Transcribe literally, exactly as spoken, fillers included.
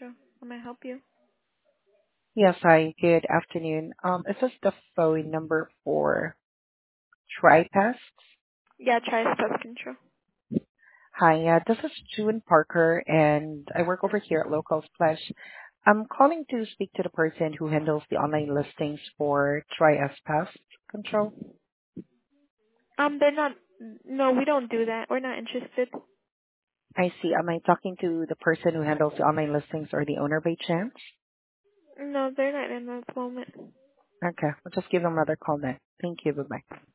Sure. How may I help you? Yes, hi, good afternoon. Um, Is this the phone number for TriPest? Yeah, try pest control. Hi, uh, this is June Parker, and I work over here at Local Splash. I'm calling to speak to the person who handles the online listings for TriS Pest Control. Um, they're not. No, we don't do that. We're not interested. I see. Am I talking to the person who handles the online listings or the owner by chance? No, they're not in this moment. Okay, I'll just give them another call then. Thank you. Bye-bye.